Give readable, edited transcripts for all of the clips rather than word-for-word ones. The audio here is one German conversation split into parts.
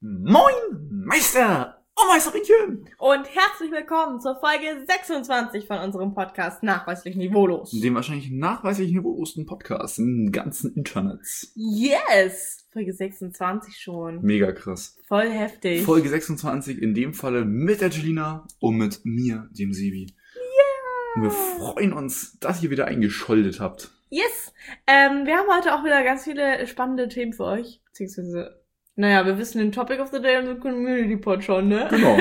Moin, Meister und Meisterinchen! Und herzlich willkommen zur Folge 26 von unserem Podcast Nachweislich Niveaulos. Dem wahrscheinlich nachweislich niveaulosen Podcast im ganzen Internet. Yes! Folge 26 schon. Mega krass. Voll heftig. Folge 26 in dem Falle mit der Jelina und mit mir, dem Sebi. Yeah! Und wir freuen uns, dass ihr wieder eingeschaltet habt. Yes! Wir haben heute auch wieder ganz viele spannende Themen für euch. Beziehungsweise, naja, wir wissen den Topic of the Day und den Community Pod schon, ne? Genau.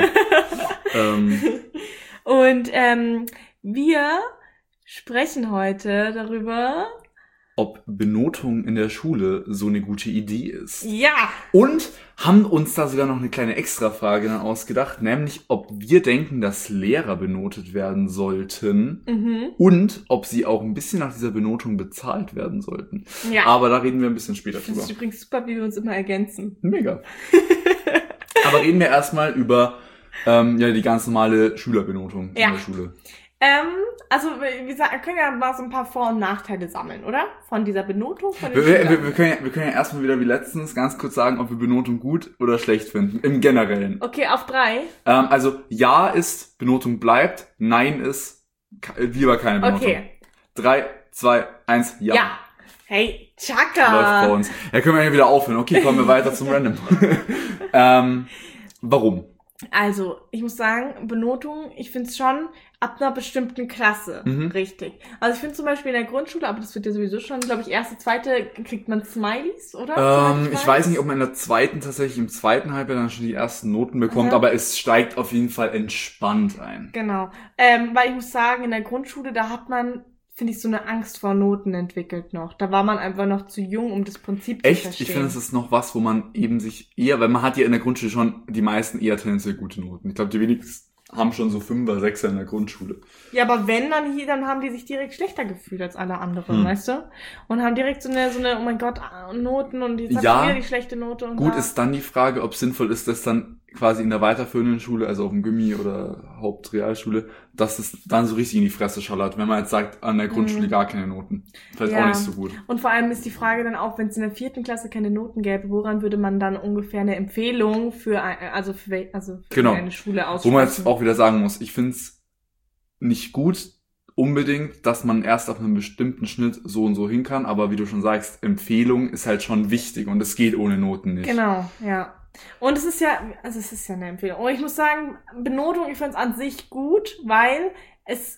Und wir sprechen heute darüber, ob Benotung in der Schule so eine gute Idee ist. ja, Und haben uns da sogar noch eine kleine Extrafrage dann ausgedacht, nämlich ob wir denken, dass Lehrer benotet werden sollten und ob sie auch ein bisschen nach dieser Benotung bezahlt werden sollten. ja. Aber da reden wir ein bisschen später Ich finde es drüber. übrigens super, wie wir uns immer ergänzen. Mega. Aber reden wir erstmal über die ganz normale Schülerbenotung in der Schule. Also, wie gesagt, wir können ja mal so ein paar Vor- und Nachteile sammeln, oder? Von dieser Benotung von den Wir Schülern. können ja erstmal wieder wie letztens ganz kurz sagen, ob wir Benotung gut oder schlecht finden. Im Generellen. Okay, auf 3. Also ja ist, Benotung bleibt, nein ist, lieber keine Benotung. Okay. 3, 2, 1, ja. Ja. Hey, Läuft bei Chaka. uns. Ja, können wir ja wieder aufhören. Okay, kommen wir weiter zum Random. Warum? Also, ich muss sagen, Benotung, ich finde es schon ab einer bestimmten Klasse richtig. Also ich finde zum Beispiel in der Grundschule, aber das wird ja sowieso schon, glaube ich, erste, zweite, kriegt man Smileys, oder? Ich weiß nicht, ob man in der zweiten tatsächlich im zweiten Halbjahr dann schon die ersten Noten bekommt, aber es steigt auf jeden Fall entspannt ein. Genau. Weil ich muss sagen, in der Grundschule, da hat man, finde ich, so eine Angst vor Noten entwickelt noch. Da war man einfach noch zu jung, um das Prinzip zu verstehen. Ich finde, es ist noch was, wo man eben sich eher, weil man hat ja in der Grundschule schon die meisten eher tendenziell gute Noten. Ich glaube, die wenigsten haben schon so 5er, 6er in der Grundschule. Ja, aber wenn, dann haben die sich direkt schlechter gefühlt als alle anderen, weißt du? Und haben direkt so eine, oh mein Gott, Noten und die sagt wieder die schlechte Note. Und gut, ist dann die Frage, ob es sinnvoll ist, das dann quasi in der weiterführenden Schule, also auf dem Gymi oder Hauptrealschule, dass es dann so richtig in die Fresse schallert, wenn man jetzt sagt, an der Grundschule gar keine Noten. Vielleicht auch nicht so gut. Und vor allem ist die Frage dann auch, wenn es in der 4. Klasse keine Noten gäbe, woran würde man dann ungefähr eine Empfehlung für eine Schule aussprechen? Wo man jetzt auch wieder sagen muss, ich finde es nicht gut unbedingt, dass man erst auf einem bestimmten Schnitt so und so hin kann, aber wie du schon sagst, Empfehlung ist halt schon wichtig und es geht ohne Noten nicht. Genau, ja. Und es ist ja eine Empfehlung. Und ich muss sagen, Benotung, ich finde es an sich gut, weil es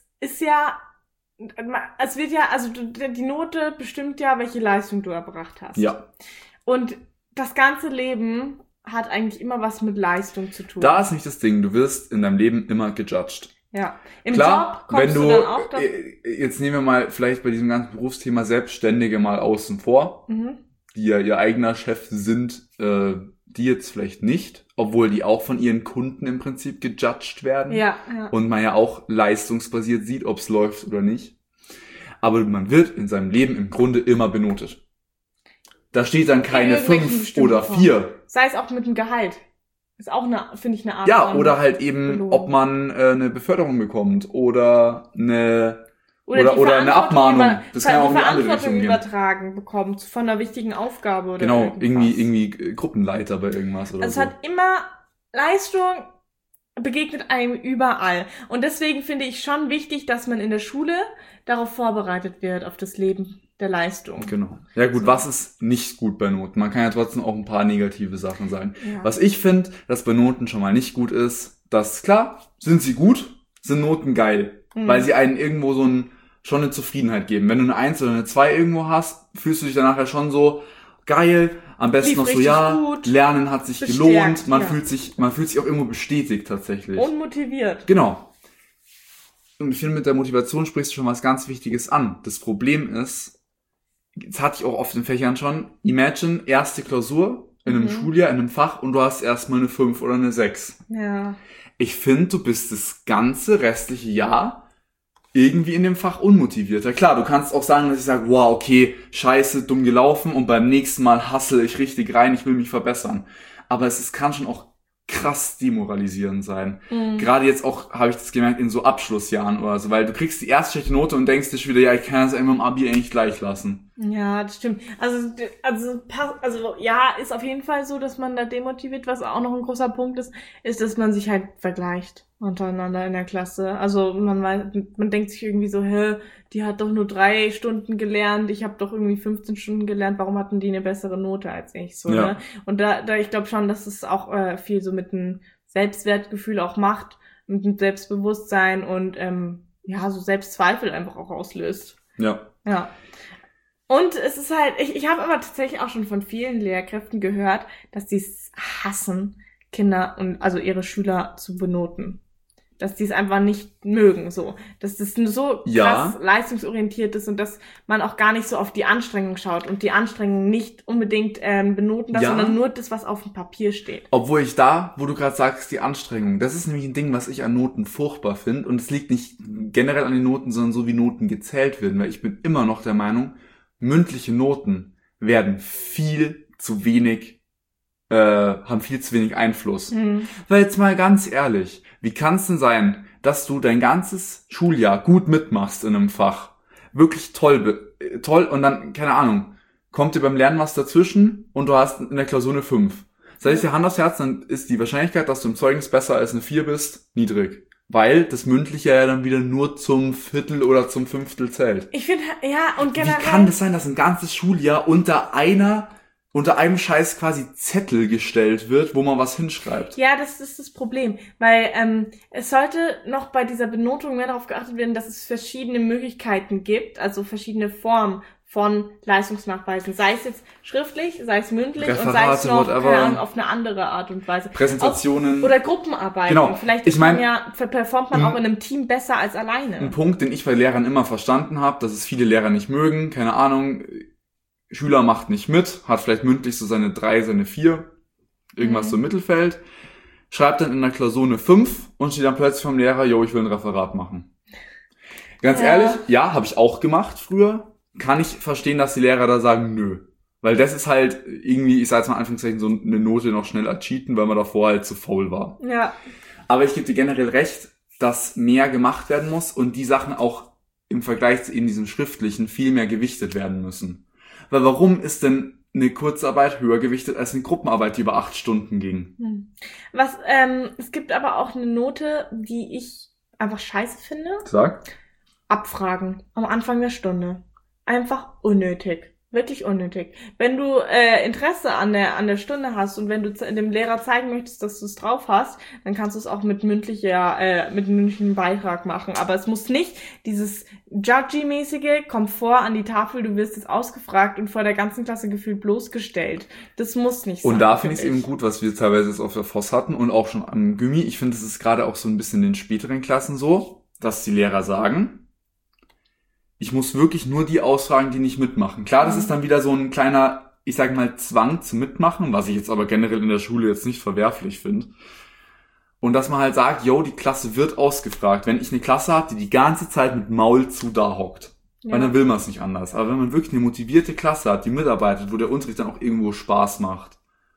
wird ja, also die Note bestimmt ja, welche Leistung du erbracht hast. Ja. Und das ganze Leben hat eigentlich immer was mit Leistung zu tun. Da ist nicht das Ding, du wirst in deinem Leben immer gejudged. Ja. Im Klar, Job kommst wenn du dann auch jetzt nehmen wir mal vielleicht bei diesem ganzen Berufsthema Selbstständige mal außen vor, die ja ihr eigener Chef sind, die jetzt vielleicht nicht, obwohl die auch von ihren Kunden im Prinzip gejudged werden. Ja. Und man ja auch leistungsbasiert sieht, ob es läuft oder nicht. Aber man wird in seinem Leben im Grunde immer benotet. Da steht dann keine 5 oder 4. Sei es auch mit dem Gehalt. Ist auch finde ich, eine Art. Ja, oder halt eben, Belohnung. ob man eine Beförderung bekommt oder eine eine Verantwortung Abmahnung. Das kann ja auch in die andere Verantwortung Richtung gehen. übertragen bekommt von einer wichtigen Aufgabe oder Genau, irgendwas. irgendwie Gruppenleiter bei irgendwas oder Also so. es hat immer Leistung begegnet einem überall. Und deswegen finde ich schon wichtig, dass man in der Schule darauf vorbereitet wird, auf das Leben der Leistung. Genau. Ja gut, was ist nicht gut bei Noten? Man kann ja trotzdem auch ein paar negative Sachen sagen. Ja. Was ich finde, dass bei Noten schon mal nicht gut ist, dass klar, sind sie gut, sind Noten geil. Weil sie einen irgendwo schon eine Zufriedenheit geben. Wenn du eine 1 oder eine 2 irgendwo hast, fühlst du dich danach ja schon so geil, am besten Lief noch so, richtig gut, Lernen hat sich bestärkt, gelohnt, man ja. fühlt sich auch irgendwo bestätigt tatsächlich. Und motiviert. Genau. Und ich finde, mit der Motivation sprichst du schon was ganz Wichtiges an. Das Problem ist, das hatte ich auch oft in Fächern schon, imagine, erste Klausur in einem Schuljahr, in einem Fach und du hast erstmal eine 5 oder eine 6. Ja. Ich finde, du bist das ganze restliche Jahr irgendwie in dem Fach unmotivierter. Klar, du kannst auch sagen, dass ich sage, wow, okay, scheiße, dumm gelaufen und beim nächsten Mal hustle ich richtig rein, ich will mich verbessern. Aber kann schon auch krass demoralisierend sein. Gerade jetzt auch, habe ich das gemerkt, in so Abschlussjahren oder so, weil du kriegst die erste schlechte Note und denkst dir schon wieder, ja, ich kann das immer im Abi eigentlich gleich lassen. Ja, das stimmt. Also ja, ist auf jeden Fall so, dass man da demotiviert. Was auch noch ein großer Punkt ist, dass man sich halt vergleicht untereinander in der Klasse. Also man denkt sich irgendwie so, die hat doch nur 3 Stunden gelernt, ich habe doch irgendwie 15 Stunden gelernt, warum hatten die eine bessere Note als ich? So, Ja. ne? Und da ich glaube schon, dass es auch viel so mit einem Selbstwertgefühl auch macht, mit einem Selbstbewusstsein und so Selbstzweifel einfach auch auslöst. Ja. Ja. Und es ist halt, ich habe aber tatsächlich auch schon von vielen Lehrkräften gehört, dass die es hassen, Kinder und also ihre Schüler zu benoten. Dass die es einfach nicht mögen, so. Dass das so krass leistungsorientiert ist und dass man auch gar nicht so auf die Anstrengung schaut und die Anstrengung nicht unbedingt benoten darf, sondern nur das, was auf dem Papier steht. Obwohl ich da, wo du gerade sagst, die Anstrengung, das ist nämlich ein Ding, was ich an Noten furchtbar finde. Und es liegt nicht generell an den Noten, sondern so wie Noten gezählt werden. Weil ich bin immer noch der Meinung, mündliche Noten werden viel zu wenig, haben viel zu wenig Einfluss. Weil jetzt mal ganz ehrlich, wie kann es denn sein, dass du dein ganzes Schuljahr gut mitmachst in einem Fach, wirklich toll und dann, keine Ahnung, kommt dir beim Lernen was dazwischen und du hast in der Klausur eine 5. Das heißt, dir Hand aufs Herz, dann ist die Wahrscheinlichkeit, dass du im Zeugnis besser als eine 4 bist, niedrig. Weil das Mündliche ja dann wieder nur zum Viertel oder zum Fünftel zählt. Ich finde, ja, und generell... Wie kann das sein, dass ein ganzes Schuljahr unter einem Scheiß quasi Zettel gestellt wird, wo man was hinschreibt? Ja, das ist das Problem, weil es sollte noch bei dieser Benotung mehr darauf geachtet werden, dass es verschiedene Möglichkeiten gibt, also verschiedene Formen von Leistungsnachweisen, sei es jetzt schriftlich, sei es mündlich Referate, und sei es noch whatever. auf eine andere Art und Weise. Präsentationen. Oder Gruppenarbeiten. Genau. Vielleicht performt man auch in einem Team besser als alleine. Ein Punkt, den ich bei Lehrern immer verstanden habe, dass es viele Lehrer nicht mögen, keine Ahnung, Schüler macht nicht mit, hat vielleicht mündlich so seine 3, seine 4, irgendwas so im Mittelfeld, schreibt dann in der Klausur eine 5 und steht dann plötzlich vom Lehrer, ich will ein Referat machen. Ganz ehrlich, ja, habe ich auch gemacht früher. Kann ich verstehen, dass die Lehrer da sagen, nö. Weil das ist halt irgendwie, ich sage jetzt mal in Anführungszeichen, so eine Note noch schnell ercheaten, weil man davor halt zu faul war. Ja. Aber ich gebe dir generell recht, dass mehr gemacht werden muss und die Sachen auch im Vergleich zu eben diesem Schriftlichen viel mehr gewichtet werden müssen. Weil warum ist denn eine Kurzarbeit höher gewichtet als eine Gruppenarbeit, die über 8 Stunden ging? Es gibt aber auch eine Note, die ich einfach scheiße finde. Sag. Abfragen am Anfang der Stunde. Einfach unnötig. Wirklich unnötig. Wenn du Interesse an der Stunde hast und wenn du dem Lehrer zeigen möchtest, dass du es drauf hast, dann kannst du es auch mit mündlichem Beitrag machen. Aber es muss nicht dieses Judgy-mäßige, komm vor an die Tafel, du wirst jetzt ausgefragt und vor der ganzen Klasse gefühlt bloßgestellt. Das muss nicht sein. Und da finde ich es eben gut, was wir teilweise jetzt auf der Voss hatten und auch schon am Gymi. Ich finde, es ist gerade auch so ein bisschen in den späteren Klassen so, dass die Lehrer sagen, ich muss wirklich nur die ausfragen, die nicht mitmachen. Klar, das ist dann wieder so ein kleiner, ich sag mal, Zwang zum Mitmachen, was ich jetzt aber generell in der Schule jetzt nicht verwerflich finde. Und dass man halt sagt, die Klasse wird ausgefragt. Wenn ich eine Klasse habe, die ganze Zeit mit Maul zu da hockt, weil dann will man es nicht anders. Aber wenn man wirklich eine motivierte Klasse hat, die mitarbeitet, wo der Unterricht dann auch irgendwo Spaß macht,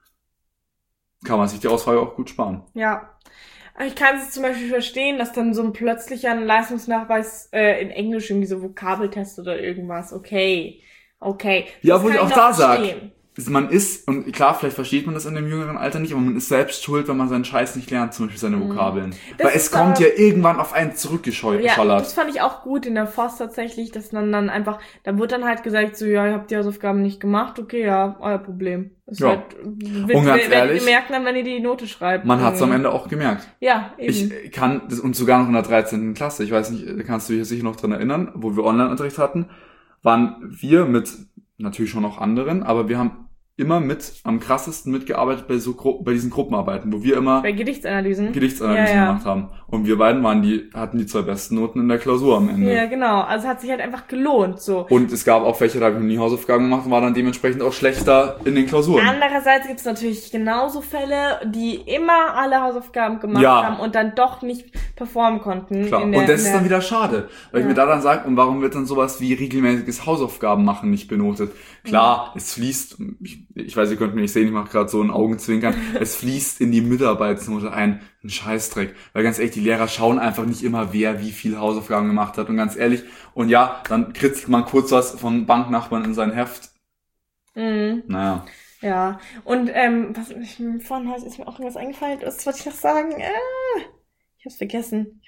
kann man sich die Ausfrage auch gut sparen. Ja. Ich kann es zum Beispiel verstehen, dass dann so ein plötzlicher Leistungsnachweis in Englisch irgendwie so Vokabeltest oder irgendwas, okay. Ja, wo ich auch da sage, man ist, und klar, vielleicht versteht man das in dem jüngeren Alter nicht, aber man ist selbst schuld, wenn man seinen Scheiß nicht lernt, zum Beispiel seine Vokabeln. Weil es kommt ja irgendwann auf einen zurückgeschallert. Ja, das fand ich auch gut in der Voss tatsächlich, dass man dann einfach, da wird dann halt gesagt, so, ja, ihr habt die Hausaufgaben nicht gemacht, okay, ja, euer Problem. Das ja. Und ganz ehrlich, ihr merkt dann, wenn ihr die Note schreibt. Man hat's am Ende auch gemerkt. Ja, eben. Ich kann, und sogar noch in der 13. Klasse, ich weiß nicht, kannst du dich sicher noch dran erinnern, wo wir Online-Unterricht hatten, waren wir mit, natürlich schon noch anderen, aber wir haben immer am krassesten mitgearbeitet bei diesen Gruppenarbeiten, wo wir immer bei Gedichtsanalysen gemacht haben. Und wir beiden hatten die 2 besten Noten in der Klausur am Ende. Ja, genau. Also hat sich halt einfach gelohnt, so. Und es gab auch welche, da habe ich nie Hausaufgaben gemacht und war dann dementsprechend auch schlechter in den Klausuren. Andererseits gibt es natürlich genauso Fälle, die immer alle Hausaufgaben gemacht haben und dann doch nicht performen konnten. Klar. Und das ist dann wieder schade, weil ich mir da dann sage, und warum wird dann sowas wie regelmäßiges Hausaufgaben machen nicht benotet? Klar, es fließt, ich weiß, ihr könnt mich nicht sehen, ich mache gerade so ein Augenzwinkern, es fließt in die Mitarbeitsnote ein Scheißdreck. Weil ganz ehrlich, die Lehrer schauen einfach nicht immer, wer wie viel Hausaufgaben gemacht hat. Und ganz ehrlich, und ja, dann kritzelt man kurz was von Banknachbarn in sein Heft. Naja. Ja, und vorhin ist mir auch irgendwas eingefallen, was wollte ich noch sagen? Ich hab's vergessen.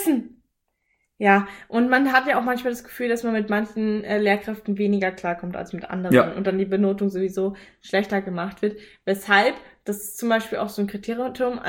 Ja, und man hat ja auch manchmal das Gefühl, dass man mit manchen Lehrkräften weniger klarkommt als mit anderen. Ja. Und dann die Benotung sowieso schlechter gemacht wird. Weshalb, das ist zum Beispiel auch so ein Kriterium,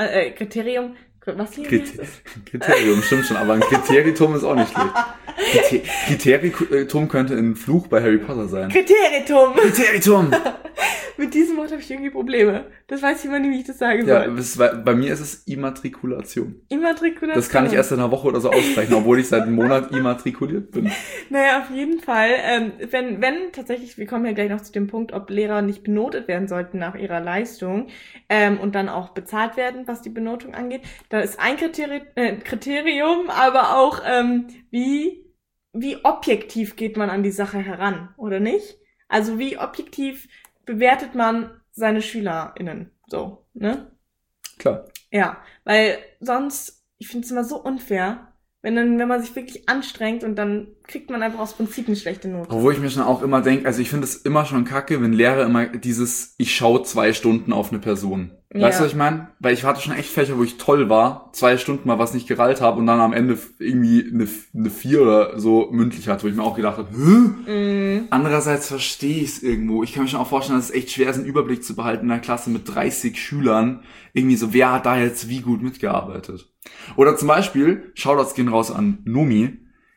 was hier Kriterium, stimmt schon, aber ein Kriterium ist auch nicht schlecht. Kriterium könnte ein Fluch bei Harry Potter sein. Kriterium! Mit diesem Wort habe ich irgendwie Probleme. Das weiß ich immer nicht, wie ich das sagen soll. Ja, bei mir ist es Immatrikulation. Das kann ich erst in einer Woche oder so aussprechen, obwohl ich seit einem Monat immatrikuliert bin. Naja, auf jeden Fall. Wenn tatsächlich, wir kommen ja gleich noch zu dem Punkt, ob Lehrer nicht benotet werden sollten nach ihrer Leistung und dann auch bezahlt werden, was die Benotung angeht, da ist ein Kriterium, aber auch wie objektiv geht man an die Sache heran, oder nicht? Also wie objektiv bewertet man seine SchülerInnen, so, ne? Klar. Ja, weil sonst, ich finde es immer so unfair, wenn man sich wirklich anstrengt und dann kriegt man einfach aus Prinzip eine schlechte Note. Obwohl ich mir schon auch immer denke, also ich finde es immer schon kacke, wenn Lehrer immer ich schaue 2 Stunden auf eine Person. Ja. Weißt du, was ich meine? Weil ich hatte schon echt Fächer, wo ich toll war, 2 Stunden mal was nicht gerallt habe und dann am Ende irgendwie eine 4 oder so mündlich hatte, wo ich mir auch gedacht habe, Andererseits verstehe ich es irgendwo. Ich kann mir schon auch vorstellen, dass es echt schwer ist, einen Überblick zu behalten in einer Klasse mit 30 Schülern. Irgendwie so, wer hat da jetzt wie gut mitgearbeitet? Oder zum Beispiel, Shoutouts gehen raus an Nomi.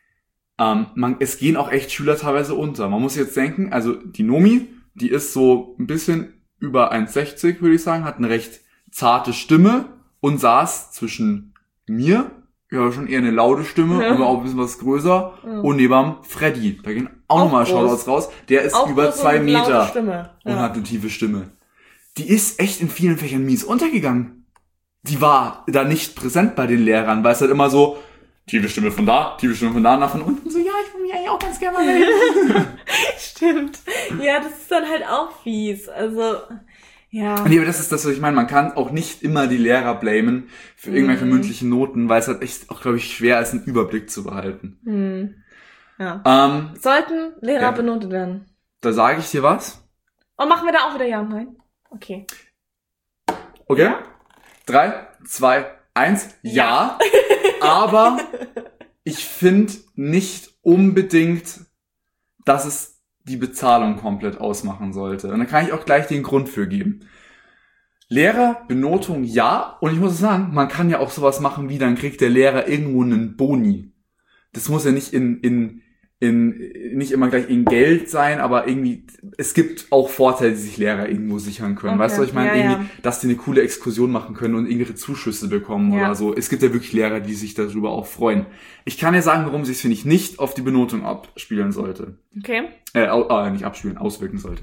Es gehen auch echt Schüler teilweise unter. Man muss jetzt denken, also die Nomi, die ist so ein bisschen über 1,60, würde ich sagen, hat eine recht zarte Stimme und saß zwischen mir, ja schon eher eine laute Stimme, aber auch ein bisschen was größer, und neben Freddy. Da gehen auch nochmal Shoutouts raus. Der ist auch über 2 Meter und hat eine tiefe Stimme. Die ist echt in vielen Fächern mies untergegangen. Die war da nicht präsent bei den Lehrern, weil es halt immer so, tiefe Stimme von da, nach von unten. So, ja, ich will mich eigentlich auch ganz gerne mal reden. Stimmt. Ja, das ist dann halt auch fies. Also, ja. Nee, aber das ist das, was ich meine. Man kann auch nicht immer die Lehrer blamen für irgendwelche mündlichen Noten, weil es halt echt auch, glaube ich, schwer ist, einen Überblick zu behalten. Ja. Sollten Lehrer benotet werden? Da sage ich dir was. Und machen wir da auch wieder Ja und Nein? Okay. Okay? Ja? 3, 2, 1. Ja. Aber ich finde nicht unbedingt, dass es die Bezahlung komplett ausmachen sollte. Und da kann ich auch gleich den Grund für geben. Lehrerbenotung ja. Und ich muss sagen, man kann ja auch sowas machen wie, dann kriegt der Lehrer irgendwo einen Boni. Das muss ja nicht nicht immer gleich in Geld sein, aber irgendwie, es gibt auch Vorteile, die sich Lehrer irgendwo sichern können. Okay. Weißt du, was ich meine? Ja, irgendwie, dass die eine coole Exkursion machen können und irgendwelche Zuschüsse bekommen oder so. Es gibt ja wirklich Lehrer, die sich darüber auch freuen. Ich kann ja sagen, warum sich es, finde ich, nicht auf die Benotung abspielen sollte. Okay. Nicht abspielen, auswirken sollte.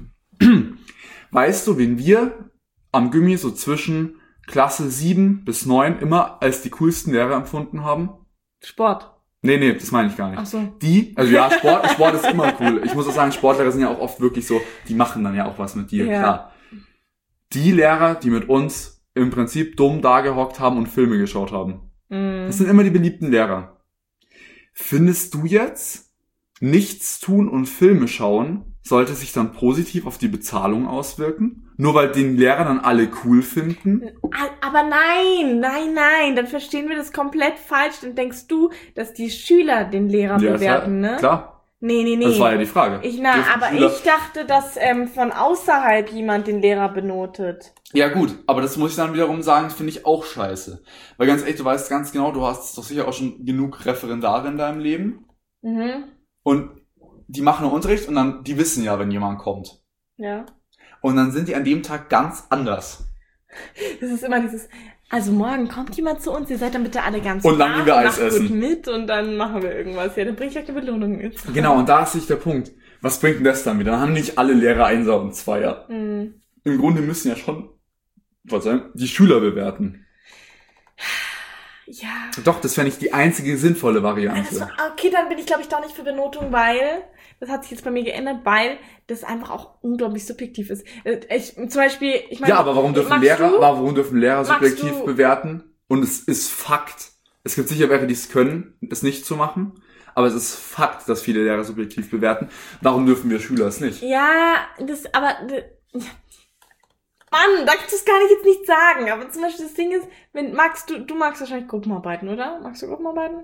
Weißt du, wen wir am Gymi so zwischen Klasse 7 bis 9 immer als die coolsten Lehrer empfunden haben? Sport. Nee, das meine ich gar nicht. Ach so. Sport ist immer cool. Ich muss auch sagen, Sportlehrer sind ja auch oft wirklich so, die machen dann ja auch was mit dir, klar. Die Lehrer, die mit uns im Prinzip dumm dagehockt haben und Filme geschaut haben. Das sind immer die beliebten Lehrer. Findest du jetzt, nichts tun und Filme schauen sollte sich dann positiv auf die Bezahlung auswirken? Nur weil den Lehrer dann alle cool finden? Aber nein, dann verstehen wir das komplett falsch. Dann denkst du, dass die Schüler den Lehrer bewerten, ne? Klar. Nee. Das war ja die Frage. Ich dachte, dass von außerhalb jemand den Lehrer benotet. Ja gut, aber das muss ich dann wiederum sagen, finde ich auch scheiße. Weil ganz ehrlich, du weißt ganz genau, du hast doch sicher auch schon genug Referendare in deinem Leben. Und die machen Unterricht und dann, die wissen ja, wenn jemand kommt. Ja. Und dann sind die an dem Tag ganz anders. Das ist immer dieses, also morgen kommt jemand zu uns, ihr seid dann bitte alle ganz und dann gehen wir Eis essen. Gut mit und dann machen wir irgendwas. Ja, dann bringe ich euch die Belohnung mit. Genau, und da ist sich der Punkt. Was bringt denn das dann wieder? Dann haben nicht alle Lehrer Einser und Zweier. Im Grunde müssen ja schon, die Schüler bewerten. Ja. Doch, das fände ich die einzige sinnvolle Variante. Okay, dann bin ich, glaube ich, doch nicht für Benotung, weil das hat sich jetzt bei mir geändert, weil das einfach auch unglaublich subjektiv ist. Zum Beispiel, ich meine... Ja, aber warum dürfen Lehrer subjektiv bewerten? Und es ist Fakt. Es gibt sicher welche, die es können, es nicht zu machen. Aber es ist Fakt, dass viele Lehrer subjektiv bewerten. Warum dürfen wir Schüler es nicht? Ja, Mann, das kann ich jetzt nicht sagen. Aber zum Beispiel das Ding ist, du magst wahrscheinlich Gruppenarbeiten, oder? Magst du Gruppenarbeiten?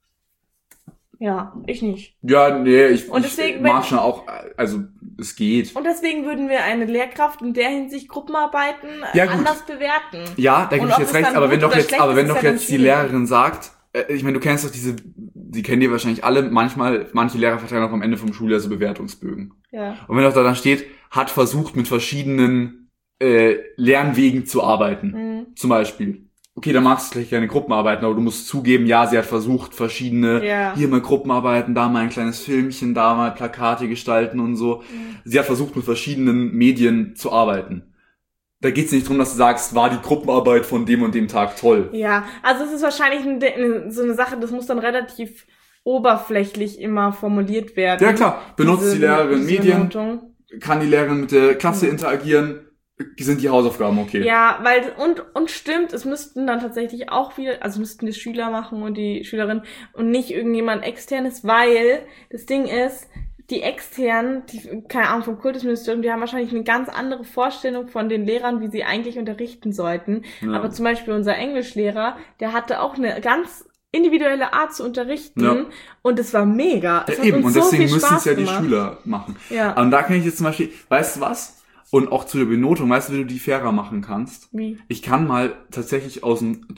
Ja, ich nicht. Ja, nee, ich deswegen, mag schon auch, also es geht. Und deswegen würden wir eine Lehrkraft in der Hinsicht Gruppenarbeiten anders bewerten. Ja, da gebe ich jetzt recht, aber wenn doch jetzt die Lehrerin sagt, ich meine, du kennst doch die kennen die wahrscheinlich alle, manche Lehrer verteilen auch am Ende vom Schuljahr so Bewertungsbögen. Ja. Und wenn doch da dann steht, hat versucht mit verschiedenen Lernwegen zu arbeiten, zum Beispiel. Okay, dann magst du vielleicht gerne Gruppenarbeiten, aber du musst zugeben, ja, sie hat versucht, verschiedene, hier mal Gruppenarbeiten, da mal ein kleines Filmchen, da mal Plakate gestalten und so. Sie hat versucht, mit verschiedenen Medien zu arbeiten. Da geht's nicht drum, dass du sagst, war die Gruppenarbeit von dem und dem Tag toll. Ja, also es ist wahrscheinlich so eine Sache, das muss dann relativ oberflächlich immer formuliert werden. Ja klar, benutzt die Lehrerin Medien, kann die Lehrerin mit der Klasse interagieren, sind die Hausaufgaben okay. Ja, weil, und stimmt, es müssten dann tatsächlich auch wieder, also müssten die Schüler machen und die Schülerin und nicht irgendjemand externes, weil das Ding ist, die externen, keine Ahnung, vom Kultusministerium, die haben wahrscheinlich eine ganz andere Vorstellung von den Lehrern, wie sie eigentlich unterrichten sollten. Ja. Aber zum Beispiel unser Englischlehrer, der hatte auch eine ganz individuelle Art zu unterrichten und es war mega. Es hat eben, und deswegen müssen es ja die Schüler machen. Ja. Und da kann ich jetzt zum Beispiel, weißt du was? Und auch zu der Benotung, weißt du, wie du die fairer machen kannst? Wie? Ich kann mal tatsächlich aus dem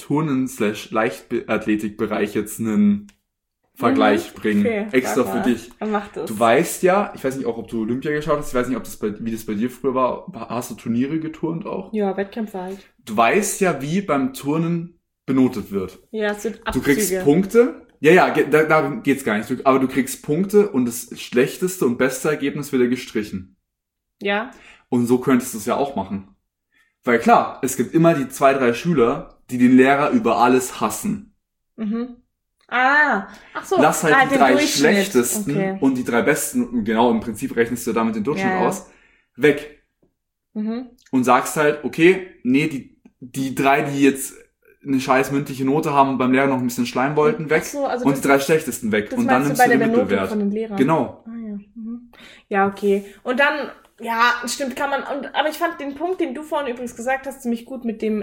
Turnen/Leichtathletikbereich jetzt einen Vergleich bringen. Okay, extra für dich. Mach das. Du weißt ja, ich weiß nicht auch, ob du Olympia geschaut hast, ich weiß nicht, wie das bei dir früher war. Hast du Turniere geturnt auch? Ja, Wettkämpfe halt. Du weißt ja, wie beim Turnen benotet wird. Ja, es sind Abzüge. Du kriegst Punkte. Ja, da geht's gar nicht. Aber du kriegst Punkte und das schlechteste und beste Ergebnis wird ja gestrichen. Ja. Und so könntest du es ja auch machen. Weil klar, es gibt immer die 2, 3 Schüler, die den Lehrer über alles hassen. Mhm. Ach so. Lass halt die 3 schlechtesten und die 3 besten, genau, im Prinzip rechnest du damit den Durchschnitt aus, weg. Mhm. Und sagst halt, okay, nee, die 3, die jetzt eine scheiß mündliche Note haben und beim Lehrer noch ein bisschen schleimen wollten, weg. So, also und die 3 schlechtesten weg. Und dann nimmst du den Mittelwert. Von den Lehrern. Genau. Ja, okay. Und dann, ja, stimmt, kann man, aber ich fand den Punkt, den du vorhin übrigens gesagt hast, ziemlich gut mit dem,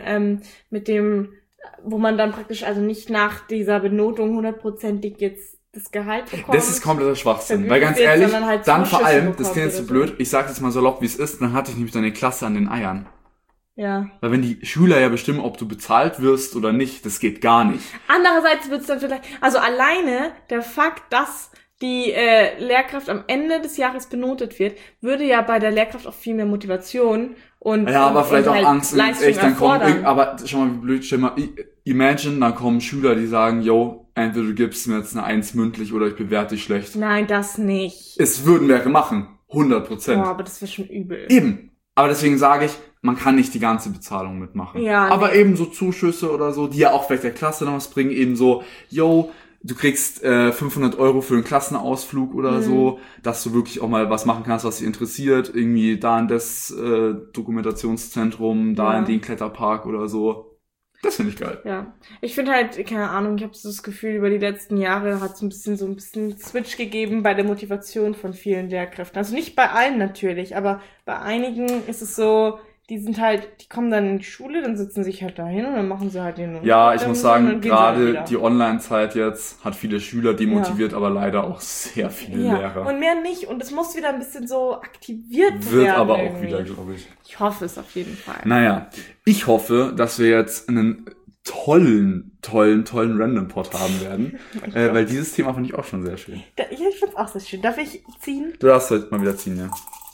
wo man dann praktisch also nicht nach dieser Benotung 100%ig jetzt das Gehalt bekommt. Das ist kompletter Schwachsinn. Weil ganz ehrlich, halt dann vor allem, das klingt jetzt so blöd, ich sag's jetzt mal salopp, wie es ist, dann hatte ich nämlich deine Klasse an den Eiern. Ja. Weil wenn die Schüler ja bestimmen, ob du bezahlt wirst oder nicht, das geht gar nicht. Andererseits wird's dann vielleicht, also alleine der Fakt, dass die Lehrkraft am Ende des Jahres benotet wird, würde ja bei der Lehrkraft auch viel mehr Motivation und aber vielleicht auch halt Angst, wenn es echt dann kommt. Aber schau mal, wie blöd, stell mal, imagine, dann kommen Schüler, die sagen, yo, entweder du gibst mir jetzt eine 1 mündlich oder ich bewerte dich schlecht. Nein, das nicht. Es würden wir machen, 100%. Boah, aber das wäre schon übel. Eben. Aber deswegen sage ich, man kann nicht die ganze Bezahlung mitmachen. Ja. Aber eben so Zuschüsse oder so, die ja auch vielleicht der Klasse noch was bringen, eben so, yo, du kriegst 500 € für einen Klassenausflug oder so, dass du wirklich auch mal was machen kannst, was dich interessiert. Irgendwie da in das Dokumentationszentrum, da in den Kletterpark oder so. Das finde ich geil. Ja, ich finde halt, keine Ahnung, ich habe so das Gefühl, über die letzten Jahre hat es ein bisschen Switch gegeben bei der Motivation von vielen Lehrkräften. Also nicht bei allen natürlich, aber bei einigen ist es so, die kommen dann in die Schule, dann sitzen sich halt dahin und dann machen sie halt den. Ja, ich muss sagen, gerade die Online-Zeit jetzt hat viele Schüler demotiviert, aber leider auch sehr viele Lehrer. Und mehr nicht. Und es muss wieder ein bisschen so aktiviert werden. Wird aber auch wieder, glaube ich. Ich hoffe es auf jeden Fall. Naja, ich hoffe, dass wir jetzt einen tollen Random-Pod haben werden. Weil dieses Thema fand ich auch schon sehr schön. Ich finde es auch sehr schön. Darf ich ziehen? Du darfst heute mal wieder ziehen, ja.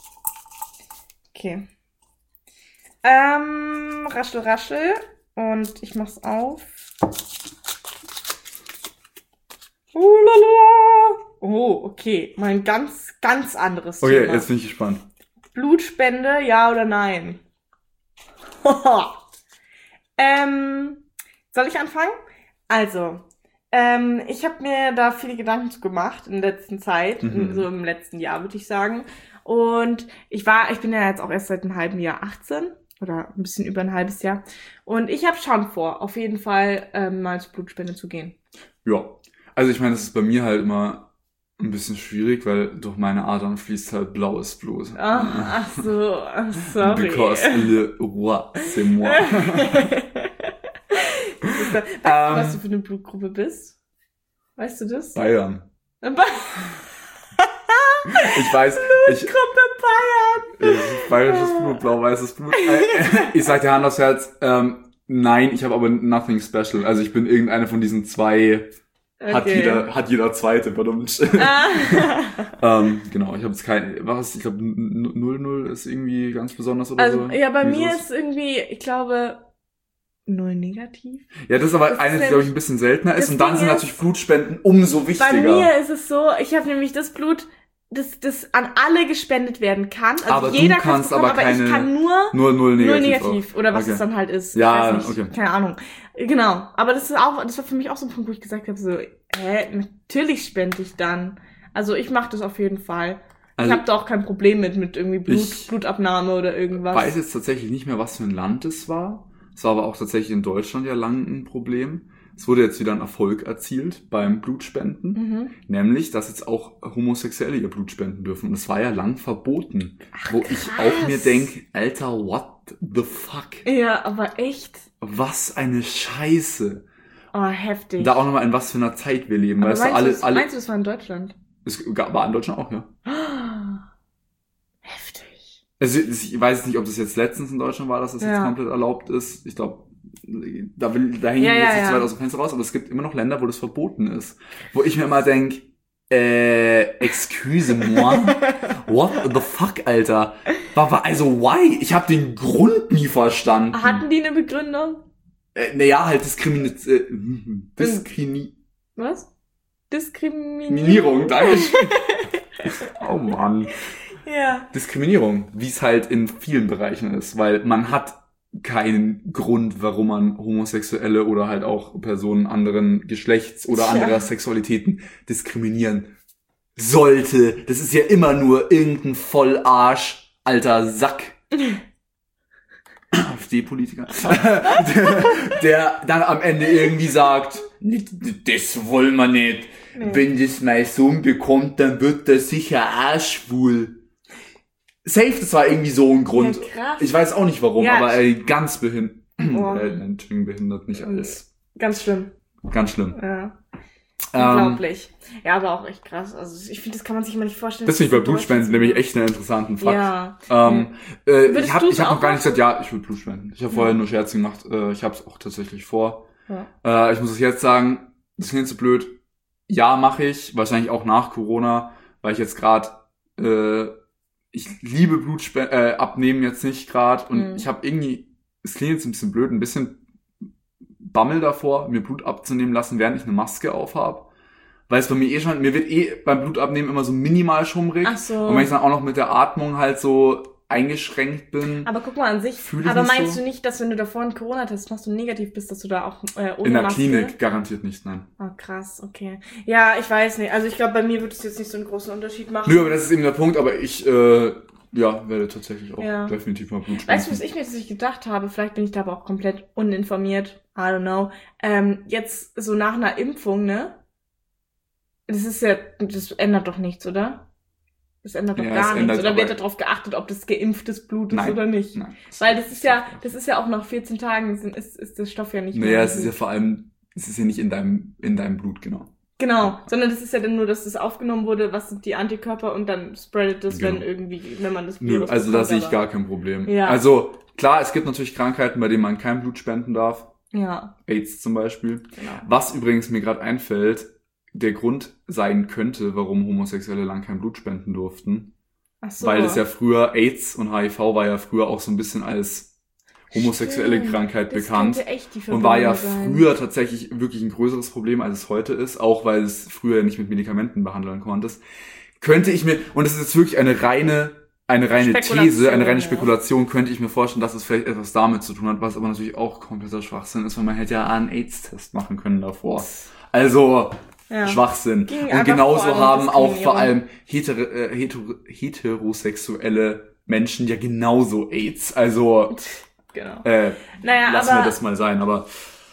Okay. Raschel. Und ich mach's auf. Oh, okay. Mein ganz, ganz anderes Thema. Okay, jetzt bin ich gespannt. Blutspende, ja oder nein? Soll ich anfangen? Also, ich habe mir da viele Gedanken zu gemacht in der letzten Zeit, so im letzten Jahr, würde ich sagen. Und ich bin ja jetzt auch erst seit einem halben Jahr 18 oder ein bisschen über ein halbes Jahr. Und ich habe schon vor, auf jeden Fall mal zur Blutspende zu gehen. Ja, also ich meine, das ist bei mir halt immer ein bisschen schwierig, weil durch meine Adern fließt halt blaues Blut. Ach so, sorry. Because le roi, c'est moi. Weißt du, was du für eine Blutgruppe bist? Weißt du das? Bayern. Ich weiß. Blutgruppe Bayern. Bayerisches Blut, blau-weißes Blut. Ich sag dir Hand aufs Herz, nein, ich habe aber nothing special. Also ich bin irgendeine von diesen zwei. Okay. Hat jeder zweite, verdammt. Genau, ich habe jetzt ich glaube 0-0 ist irgendwie ganz besonders oder also, so. Ja, bei mir ist irgendwie, ich glaube, 0 negativ. Ja, das ist aber eines, die, glaube ich, ein bisschen seltener ist. Und dann sind natürlich Blutspenden umso wichtiger. Bei mir ist es so, ich habe nämlich das Blut, das an alle gespendet werden kann. Also aber jeder du kannst bekommen, aber keine, ich kann nur 0 negativ oder was okay. es dann halt ist. Ja, ich weiß nicht, okay. Keine Ahnung. Genau. Aber das war für mich auch so ein Punkt, wo ich gesagt habe, so, natürlich spende ich dann. Also ich mache das auf jeden Fall. Also ich habe da auch kein Problem mit irgendwie Blutabnahme oder irgendwas. Ich weiß jetzt tatsächlich nicht mehr, was für ein Land es war. Es war aber auch tatsächlich in Deutschland ja lang ein Problem. Es wurde jetzt wieder ein Erfolg erzielt beim Blutspenden. Nämlich, dass jetzt auch Homosexuelle ihr Blut spenden dürfen. Und es war ja lang verboten. Ach, wo krass. Ich auch mir denke, Alter, what the fuck? Ja, aber echt. Was eine Scheiße. Oh, heftig. Da auch nochmal in was für einer Zeit wir leben. Aber weißt du, meinst du, das war in Deutschland? Es war in Deutschland auch, ja. Heftig. Also ich weiß nicht, ob das jetzt letztens in Deutschland war, dass das jetzt komplett erlaubt ist. Ich glaube, da hängen wir jetzt nicht so weit aus dem Fenster raus, aber es gibt immer noch Länder, wo das verboten ist. Wo ich mir immer denke, excuse moi, what the fuck, Alter? Also why? Ich habe den Grund nie verstanden. Hatten die eine Begründung? Naja, halt Was? Diskriminierung, danke. Oh Mann. Ja. Diskriminierung, wie es halt in vielen Bereichen ist, weil man hat keinen Grund, warum man Homosexuelle oder halt auch Personen anderen Geschlechts oder anderer Sexualitäten diskriminieren sollte. Das ist ja immer nur irgendein Vollarsch, alter Sack. AfD-Politiker. der dann am Ende irgendwie sagt, das wollen wir nicht. Nee. Wenn das mein Sohn bekommt, dann wird er sicher auch schwul. Safe, das war irgendwie so ein Grund. Ja, krass. Ich weiß auch nicht warum, aber ganz behindert. Behindert nicht alles. Ganz schlimm. Ganz schlimm. Ja. Unglaublich. Ja, aber auch echt krass. Also ich finde, das kann man sich immer nicht vorstellen. Das finde ich bei Blutspenden nämlich echt einen interessanten Fakt. Ja. Ich hab noch gar nicht gesagt, ja, ich will Blut spenden. Ich habe vorher nur Scherze gemacht. Ich habe es auch tatsächlich vor. Ja. Ich muss es jetzt sagen, das klingt so blöd. Ja, mache ich. Wahrscheinlich auch nach Corona, weil ich jetzt gerade ich liebe abnehmen jetzt nicht gerade und ich habe irgendwie, es klingt jetzt ein bisschen blöd, ein bisschen Bammel davor, mir Blut abzunehmen lassen, während ich eine Maske aufhab. Weil es bei mir mir wird beim Blutabnehmen immer so minimal schummrig. Ach so. Und wenn ich dann auch noch mit der Atmung halt so eingeschränkt bin. Aber guck mal an sich, aber meinst du nicht, dass wenn du davor einen Corona-Test machst und negativ bist, dass du da auch ohne in der Maske? Klinik garantiert nicht, nein. Oh, krass, okay. Ja, ich weiß nicht. Also ich glaube, bei mir wird es jetzt nicht so einen großen Unterschied machen. Nö, aber das ist eben der Punkt, aber ich werde tatsächlich auch definitiv mal Blut spenden. Weißt du, was ich mir jetzt gedacht habe? Vielleicht bin ich da aber auch komplett uninformiert. I don't know. Jetzt so nach einer Impfung, ne? Das ändert doch nichts, oder? Das ändert doch gar nichts. Oder wird darauf geachtet, ob das geimpftes Blut ist oder nicht? Nein. Weil das ist ja auch nach 14 Tagen ist das Stoff ja nicht mehr. Naja, es ist ja vor allem, es ist ja nicht in deinem Blut, genau. Genau, sondern das ist ja dann nur, dass das aufgenommen wurde, was sind die Antikörper und dann spreadet das, wenn man das Virus also da sehe ich gar kein Problem. Ja. Also klar, es gibt natürlich Krankheiten, bei denen man kein Blut spenden darf. Ja. AIDS zum Beispiel. Genau. Was übrigens mir gerade einfällt, der Grund sein könnte, warum Homosexuelle lang kein Blut spenden durften. Ach so. Weil es ja früher, AIDS und HIV war ja früher auch so ein bisschen als homosexuelle Krankheit bekannt und war ja früher tatsächlich wirklich ein größeres Problem, als es heute ist, auch weil es früher nicht mit Medikamenten behandeln konntest. Könnte ich mir, und das ist jetzt wirklich eine eine reine These, eine reine Spekulation, könnte ich mir vorstellen, dass es vielleicht etwas damit zu tun hat, was aber natürlich auch kompletter Schwachsinn ist, weil man hätte ja einen AIDS-Test machen können davor. Also, Schwachsinn. Und genauso haben auch vor allem heterosexuelle Menschen ja genauso AIDS. Also, lassen wir das mal sein, aber...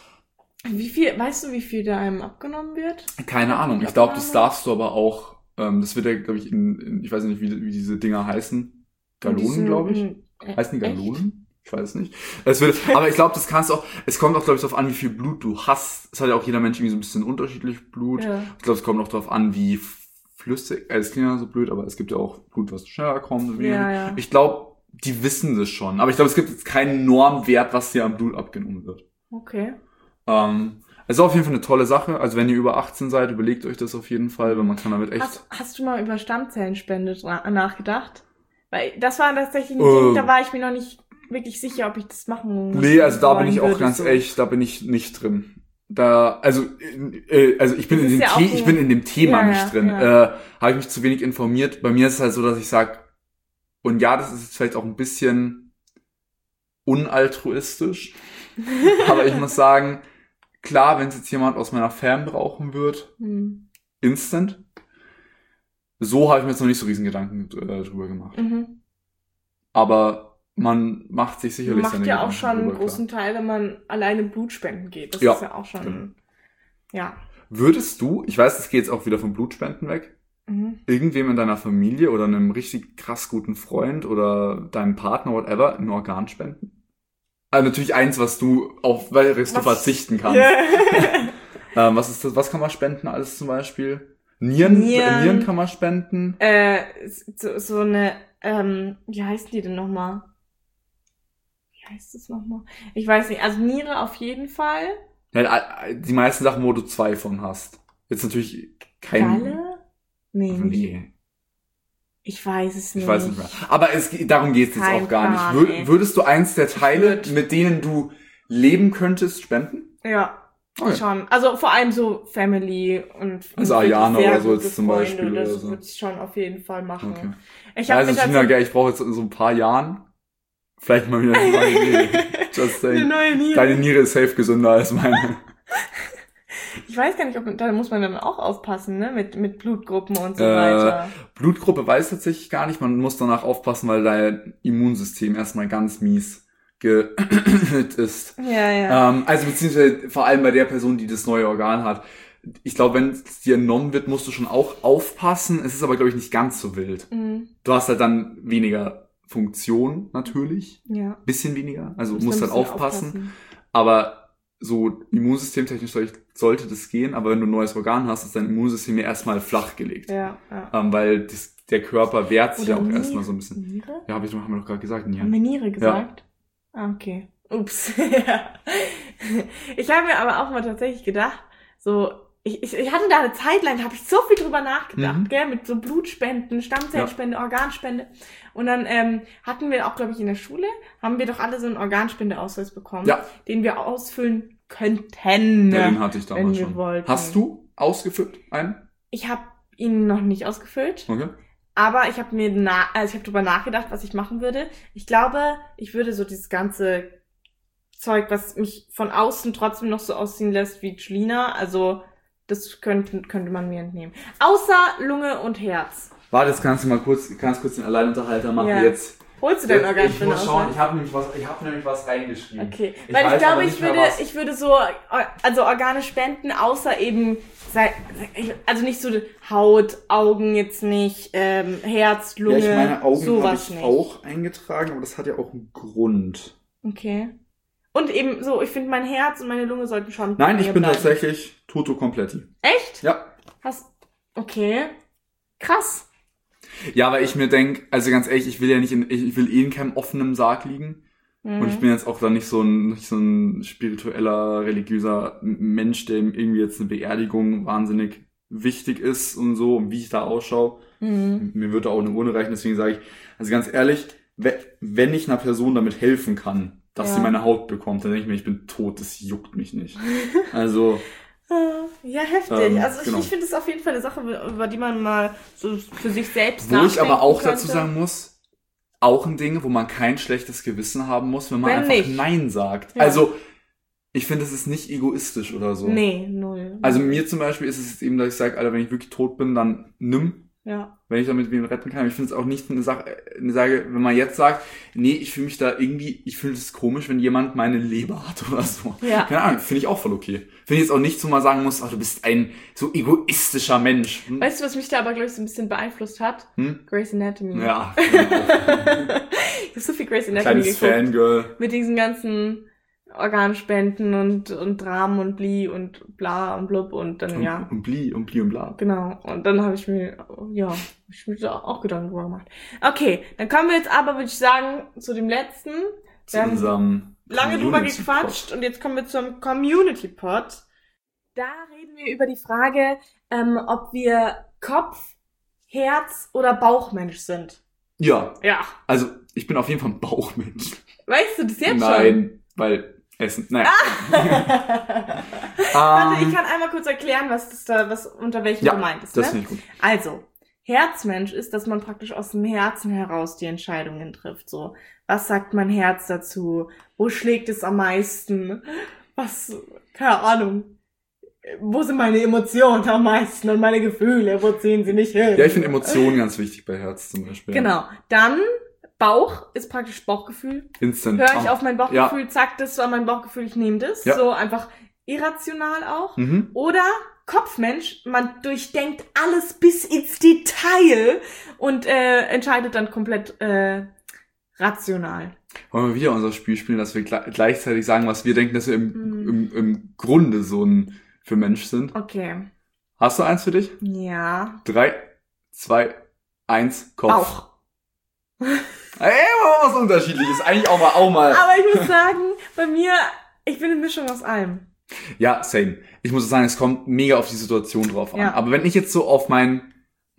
Weißt du, wie viel da einem abgenommen wird? Keine Ahnung. Ich glaube, das darfst du aber auch, das wird ja, glaube ich, ich weiß nicht, wie diese Dinger heißen. Gallonen, glaube ich. Heißen die Gallonen? Ich weiß nicht. Aber ich glaube, das kannst du auch, es kommt auch, glaube ich, darauf an, wie viel Blut du hast. Es hat ja auch jeder Mensch irgendwie so ein bisschen unterschiedlich Blut. Ja. Ich glaube, es kommt auch darauf an, wie flüssig, es klingt ja so blöd, aber es gibt ja auch Blut, was schneller kommt. Ja. Ich glaube, die wissen das schon. Aber ich glaube, es gibt jetzt keinen Normwert, was dir am Blut abgenommen wird. Okay. Es ist auf jeden Fall eine tolle Sache. Also wenn ihr über 18 seid, überlegt euch das auf jeden Fall, weil man kann damit echt... Hast du mal über Stammzellenspende nachgedacht? Weil das war tatsächlich ein Ding, da war ich mir noch nicht wirklich sicher, ob ich das machen muss. Nee, also da bin ich auch ganz echt, da bin ich nicht drin. Also ich bin in dem Thema nicht drin. Habe ich mich zu wenig informiert. Bei mir ist es halt so, dass ich sage, und ja, das ist jetzt vielleicht auch ein bisschen unaltruistisch, aber ich muss sagen, klar, wenn es jetzt jemand aus meiner Fam brauchen wird, instant. So habe ich mir jetzt noch nicht so riesen Gedanken drüber gemacht. Mhm. Aber man macht sich sicherlich seine Gedanken. Man macht ja auch schon einen großen Teil, wenn man alleine Blutspenden geht. Das ist ja auch schon, Würdest du, ich weiß, das geht jetzt auch wieder vom Blutspenden weg, irgendwem in deiner Familie oder einem richtig krass guten Freund oder deinem Partner, whatever, ein Organ spenden? Also natürlich eins, was du auf welches du verzichten kannst. Yeah. Was ist das? Was kann man spenden alles zum Beispiel? Nieren kann man spenden. So eine, wie heißen die denn nochmal? Wie heißt das nochmal? Ich weiß nicht, also Niere auf jeden Fall. Ja, die meisten Sachen, wo du 2 von hast. Jetzt natürlich kein... Galle? Nee. Ich weiß es nicht. Ich weiß nicht mehr. Aber darum geht es jetzt auch gar nicht. Würdest du eins der Teile, mit denen du leben könntest, spenden? Ja, schon. Also vor allem so Family und also Ayana oder so jetzt zum Beispiel. Das würde ich schon auf jeden Fall machen. Okay. Ich brauche jetzt in so ein paar Jahren vielleicht mal wieder eine neue Niere. Eine neue Niere. Deine Niere ist safe gesünder als meine. Ich weiß gar nicht, da muss man dann auch aufpassen, ne? Mit Blutgruppen und so weiter. Blutgruppe weiß ich tatsächlich gar nicht. Man muss danach aufpassen, weil dein Immunsystem erstmal ganz mies ist. Ja. Also beziehungsweise vor allem bei der Person, die das neue Organ hat. Ich glaube, wenn es dir entnommen wird, musst du schon auch aufpassen. Es ist aber, glaube ich, nicht ganz so wild. Mhm. Du hast halt dann weniger Funktion natürlich. Ja. Bisschen weniger. Also du musst halt aufpassen. Aber so immunsystemtechnisch sollte das gehen, aber wenn du ein neues Organ hast, ist dein Immunsystem ja erstmal flach gelegt. Ja. Weil der Körper wehrt sich ja auch erstmal so ein bisschen. Niere? Ja, haben wir doch gerade gesagt, Niere. Haben wir Niere gesagt? Ja. Ah, okay. Ups. Ja. Ich habe mir aber auch mal tatsächlich gedacht, so, ich hatte da eine Zeit lang, da habe ich so viel drüber nachgedacht, gell, mit so Blutspenden, Stammzellspende, Organspende. Und dann hatten wir auch, glaube ich, in der Schule, haben wir doch alle so einen Organspendeausweis bekommen, den wir ausfüllen könnten. Ja, den hatte ich damals schon. Wollten. Hast du ausgefüllt einen? Ich habe ihn noch nicht ausgefüllt. Okay. Aber ich habe drüber nachgedacht, was ich machen würde. Ich glaube, ich würde so dieses ganze Zeug, was mich von außen trotzdem noch so aussehen lässt wie Julina, also das könnte man mir entnehmen. Außer Lunge und Herz. Warte, jetzt kannst du mal kurz den Alleinunterhalter machen. Ja. Jetzt. Holst du dein Organspende aus? Ich muss schauen, ich habe nämlich was reingeschrieben. Okay, weil ich glaube, ich würde so, also Organe spenden, außer eben, also nicht so Haut, Augen jetzt nicht, Herz, Lunge, ja, meine Augen sowas habe ich auch eingetragen, aber das hat ja auch einen Grund. Okay. Und eben so, ich finde, mein Herz und meine Lunge sollten schon... Nein, ich bin tatsächlich Toto Kompletti. Echt? Ja. Okay. Krass. Ja, weil ich mir denke, also ganz ehrlich, ich will in keinem offenen Sarg liegen. Mhm. Und ich bin jetzt auch da nicht so ein spiritueller, religiöser Mensch, dem irgendwie jetzt eine Beerdigung wahnsinnig wichtig ist und so, und wie ich da ausschaue. Mhm. Mir würde auch eine Urne reichen, deswegen sage ich, also ganz ehrlich, wenn ich einer Person damit helfen kann, dass sie meine Haut bekommt, dann denke ich mir, ich bin tot, das juckt mich nicht. Also... Ja, heftig. Also ich finde es auf jeden Fall eine Sache, über die man mal so für sich selbst nachdenken könnte. Wo ich aber auch dazu sagen muss, auch ein Ding, wo man kein schlechtes Gewissen haben muss, wenn man einfach nicht. Nein sagt. Ja. Also, ich finde, es ist nicht egoistisch oder so. Nee, null. Also mir zum Beispiel ist es eben, dass ich sage, Alter, wenn ich wirklich tot bin, dann nimm. Ja. Wenn ich damit wen retten kann. Ich finde es auch nicht eine Sache, wenn man jetzt sagt, nee, ich fühle mich da irgendwie, ich finde es komisch, wenn jemand meine Leber hat oder so. Ja. Keine Ahnung, finde ich auch voll okay. Finde ich jetzt auch nicht so mal sagen muss, ach, du bist ein so egoistischer Mensch. Weißt du, was mich da aber, glaube ich, so ein bisschen beeinflusst hat? Grey's Anatomy. Ja. Ich habe so viel Grey's Anatomy Kleines geguckt. Fangirl. Mit diesen ganzen Organspenden und Dramen und Bli und bla und blub und dann, ja. Und Bli und bla. Genau. Und dann habe ich mir da auch Gedanken drüber gemacht. Okay, dann kommen wir jetzt aber, würde ich sagen, zu dem letzten. Zu unserem lange drüber Community gequatscht Pod. und jetzt kommen wir zum Community Pod. Da reden wir über die Frage, ob wir Kopf, Herz oder Bauchmensch sind. Ja. Ja. Also, ich bin auf jeden Fall ein Bauchmensch. Weißt du das jetzt schon? Nein, weil Essen. Nein. Warte, ich kann einmal kurz erklären, was unter welchem ja, gemeint ist. Das Ne? finde ich gut. Also, Herzmensch ist, dass man praktisch aus dem Herzen heraus die Entscheidungen trifft. So, was sagt mein Herz dazu? Wo schlägt es am meisten? Keine Ahnung. Wo sind meine Emotionen am meisten und meine Gefühle? Wo ziehen sie nicht hin? Ja, ich finde Emotionen ganz wichtig bei Herz zum Beispiel. Genau. Dann Bauch ist praktisch Bauchgefühl. Instant. Höre ich auf mein Bauchgefühl, Ja. zack, das war mein Bauchgefühl, ich nehme das. Ja. So einfach irrational auch. Mhm. Oder Kopfmensch, man durchdenkt alles bis ins Detail und entscheidet dann komplett rational. Wollen wir wieder unser Spiel spielen, dass wir gleichzeitig sagen, was wir denken, dass wir im Grunde so ein für Mensch sind? Okay. Hast du eins für dich? Ja. 3, 2, 1, Kopf. Bauch. Ey, mal was Unterschiedliches. Eigentlich auch mal. Aber ich muss sagen, bei mir, ich bin eine Mischung aus allem. Ja, same. Ich muss sagen, es kommt mega auf die Situation drauf an. Ja. Aber wenn ich jetzt so auf mein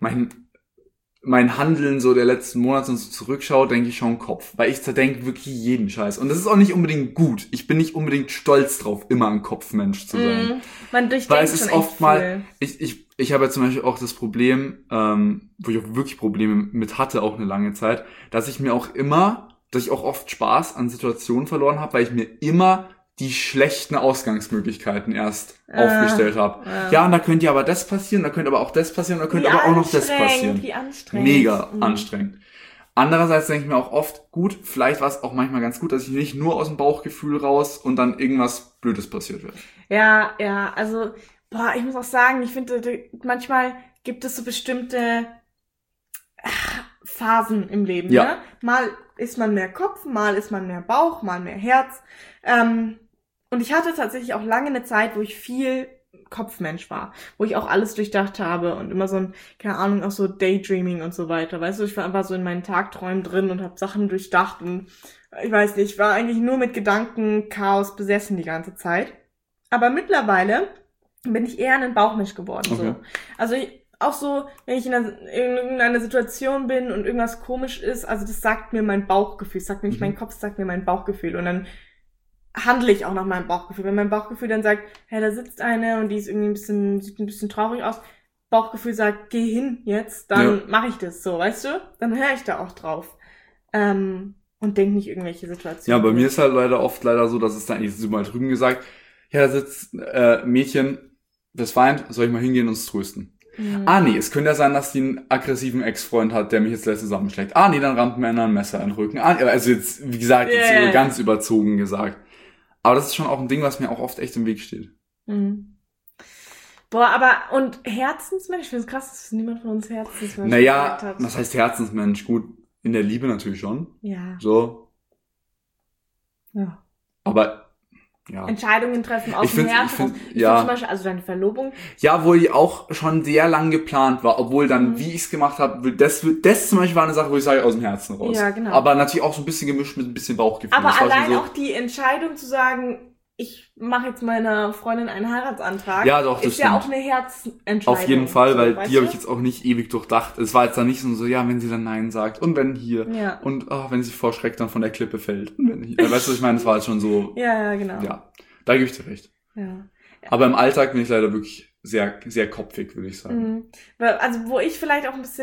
Handeln so der letzten Monate so zurückschaue, denke ich schon Kopf. Weil ich zerdenke wirklich jeden Scheiß. Und das ist auch nicht unbedingt gut. Ich bin nicht unbedingt stolz drauf, immer ein Kopfmensch zu sein. Man durchdenkt Weil es ist schon oft echt mal, viel. ich habe ja zum Beispiel auch das Problem, wo ich auch wirklich Probleme mit hatte, auch eine lange Zeit, dass ich auch oft Spaß an Situationen verloren habe, weil ich mir immer die schlechten Ausgangsmöglichkeiten erst aufgestellt habe. Ja, und da könnte ja aber das passieren, da könnte aber auch das passieren, da könnte aber auch noch das passieren. Wie anstrengend. Mega anstrengend. Andererseits denke ich mir auch oft, gut, vielleicht war es auch manchmal ganz gut, dass ich nicht nur aus dem Bauchgefühl raus und dann irgendwas Blödes passiert wird. Ja, also, ich muss auch sagen, ich finde, manchmal gibt es so bestimmte Phasen im Leben. Ja. Ne? Mal ist man mehr Kopf, mal ist man mehr Bauch, mal mehr Herz. Und ich hatte tatsächlich auch lange eine Zeit, wo ich viel Kopfmensch war, wo ich auch alles durchdacht habe und immer so ein, keine Ahnung, auch so Daydreaming und so weiter. Weißt du, ich war einfach so in meinen Tagträumen drin und habe Sachen durchdacht und ich weiß nicht, ich war eigentlich nur mit Gedankenchaos besessen die ganze Zeit. Aber mittlerweile bin ich eher ein Bauchmensch geworden. Okay. So. Also auch so, wenn ich in irgendeiner Situation bin und irgendwas komisch ist, also das sagt mir mein Bauchgefühl, das sagt mir nicht mein Kopf, das sagt mir mein Bauchgefühl und dann handle ich auch nach meinem Bauchgefühl. Wenn mein Bauchgefühl dann sagt, hey, da sitzt eine und die ist irgendwie sieht ein bisschen traurig aus, Bauchgefühl sagt, geh hin jetzt, dann mache ich das so, weißt du? Dann höre ich da auch drauf. Und denke nicht irgendwelche Situationen. Ja, bei mir ist halt leider so, dass es dann eigentlich so mal drüben gesagt, ja, da sitzt Mädchen, das weint, soll ich mal hingehen und es trösten? Nee, es könnte ja sein, dass die einen aggressiven Ex-Freund hat, der mich jetzt gleich zusammenschlägt. Nee, dann rammt mir einer ein Messer in den Rücken. Also jetzt, wie gesagt, jetzt ganz überzogen gesagt. Aber das ist schon auch ein Ding, was mir auch oft echt im Weg steht. Und Herzensmensch, ich finde es krass, dass niemand von uns Herzensmensch gesagt hat. Was heißt Herzensmensch? Gut, in der Liebe natürlich schon. Ja. So. Ja. Aber, ja. Entscheidungen treffen aus dem Herzen. Ja. Zum Beispiel, also deine Verlobung. Ja, wo die auch schon sehr lang geplant war, obwohl dann, wie ich es gemacht habe, das zum Beispiel war eine Sache, wo ich sage, aus dem Herzen raus. Ja, genau. Aber natürlich auch so ein bisschen gemischt mit ein bisschen Bauchgefühl. Aber das war allein so, auch die Entscheidung zu sagen, ich mache jetzt meiner Freundin einen Heiratsantrag, ja, doch, das ist ja stimmt. auch eine Herzentscheidung. Auf jeden Fall, weil weißt die habe du? ich jetzt auch nicht ewig durchdacht. Es war jetzt dann nicht so, ja, wenn sie dann Nein sagt und wenn hier Ja. und wenn sie vor Schreck dann von der Klippe fällt. Und wenn hier. Weißt du, was ich meine? Es war halt schon so, Ja, genau. ja, da gebe ich dir recht. Ja. Aber im Alltag bin ich leider wirklich sehr, sehr kopfig, würde ich sagen. Also wo ich vielleicht auch ein bisschen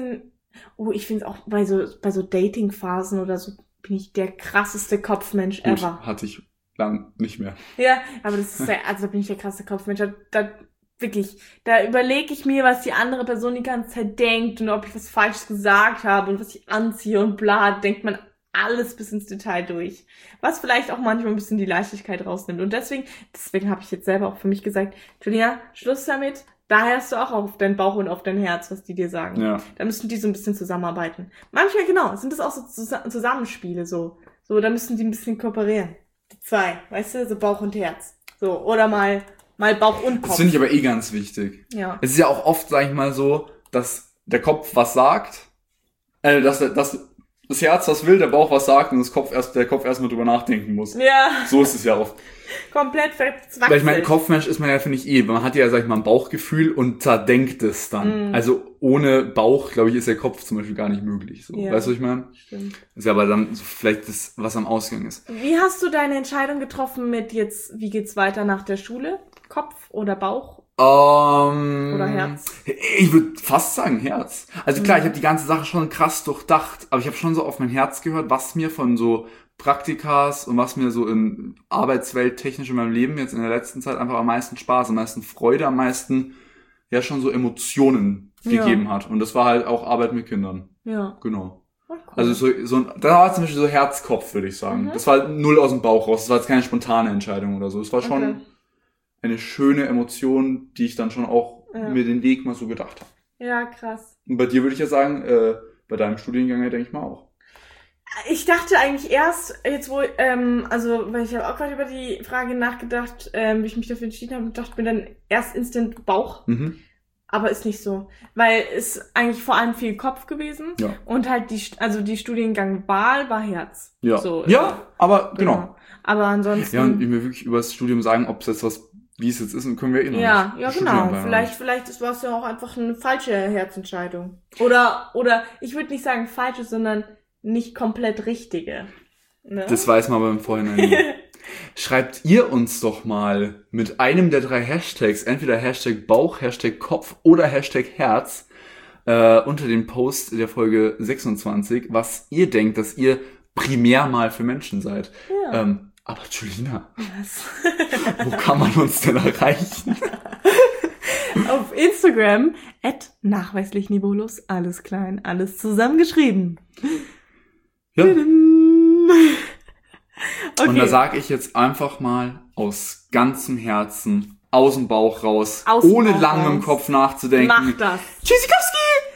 Oh, ich finde es auch bei so Dating-Phasen oder so bin ich der krasseste Kopfmensch ever. Hatte ich lang nicht mehr. Ja, aber das ist also da bin ich der krasseste Kopfmensch. Wirklich, da überlege ich mir, was die andere Person die ganze Zeit denkt und ob ich was Falsches gesagt habe und was ich anziehe und bla, denkt man alles bis ins Detail durch. Was vielleicht auch manchmal ein bisschen die Leichtigkeit rausnimmt. Und deswegen habe ich jetzt selber auch für mich gesagt, Julia, Schluss damit. Da hörst du auch auf deinen Bauch und auf dein Herz, was die dir sagen. Ja. Da müssen die so ein bisschen zusammenarbeiten. Manchmal, genau, sind das auch so Zusammenspiele, so. So, da müssen die ein bisschen kooperieren. Die zwei, weißt du, so Bauch und Herz. So, oder mal Bauch und Kopf. Das finde ich aber ganz wichtig. Ja. Es ist ja auch oft, sag ich mal so, dass der Kopf was sagt, dass das Herz was will, der Bauch was sagt und der Kopf erstmal drüber nachdenken muss. Ja. So ist es ja oft. Komplett verzwackelt. Weil ich meine, Kopfmensch ist man ja, finde ich, man hat ja, sag ich mal, ein Bauchgefühl und zerdenkt es dann. Also ohne Bauch, glaube ich, ist der Kopf zum Beispiel gar nicht möglich. So. Ja. Weißt du, was ich meine? Stimmt. Ist ja aber dann so vielleicht das, was am Ausgang ist. Wie hast du deine Entscheidung getroffen mit jetzt, wie geht's weiter nach der Schule? Kopf oder Bauch? Oder Herz? Ich würde fast sagen Herz. Also klar, ich habe die ganze Sache schon krass durchdacht, aber ich habe schon so auf mein Herz gehört, was mir von so Praktikas und was mir so in Arbeitswelt technisch in meinem Leben jetzt in der letzten Zeit einfach am meisten Spaß, am meisten Freude, am meisten ja schon so Emotionen gegeben hat. Und das war halt auch Arbeit mit Kindern. Ja. Genau. Oh, cool. Also da war zum Beispiel so Herzkopf, würde ich sagen. Das war halt null aus dem Bauch raus. Das war jetzt keine spontane Entscheidung oder so. Es war schon eine schöne Emotion, die ich dann schon auch mir den Weg mal so gedacht habe. Ja, krass. Und bei dir würde ich ja sagen, bei deinem Studiengang denke ich mal auch. Ich dachte eigentlich erst, jetzt wo, weil ich habe auch gerade über die Frage nachgedacht, wie ich mich dafür entschieden habe, und dachte mir dann erst instant Bauch. Aber ist nicht so. Weil es eigentlich vor allem viel Kopf gewesen. Ja. Und halt die Studiengangwahl war Herz. Ja. So, ja, aber genau. Aber ansonsten. Ja, und ich mir wirklich über das Studium sagen, ob es jetzt wie es jetzt ist, und können wir eh noch nicht. Ja, genau. Vielleicht war es ja auch einfach eine falsche Herzentscheidung. Oder ich würde nicht sagen falsche, sondern nicht komplett richtige. Ne? Das weiß man aber im Vorhinein. Schreibt ihr uns doch mal mit einem der 3 Hashtags, entweder Hashtag Bauch, Hashtag Kopf oder Hashtag Herz, unter dem Post der Folge 26, was ihr denkt, dass ihr primär mal für Menschen seid. Ja. Aber Julina, wo kann man uns denn erreichen? Auf Instagram @nachweislich-niveaulos, alles klein, alles zusammengeschrieben. Ja. Okay. Und da sage ich jetzt einfach mal aus ganzem Herzen, aus dem Bauch raus, ohne lange im Kopf nachzudenken. Mach das. Tschüssikowski!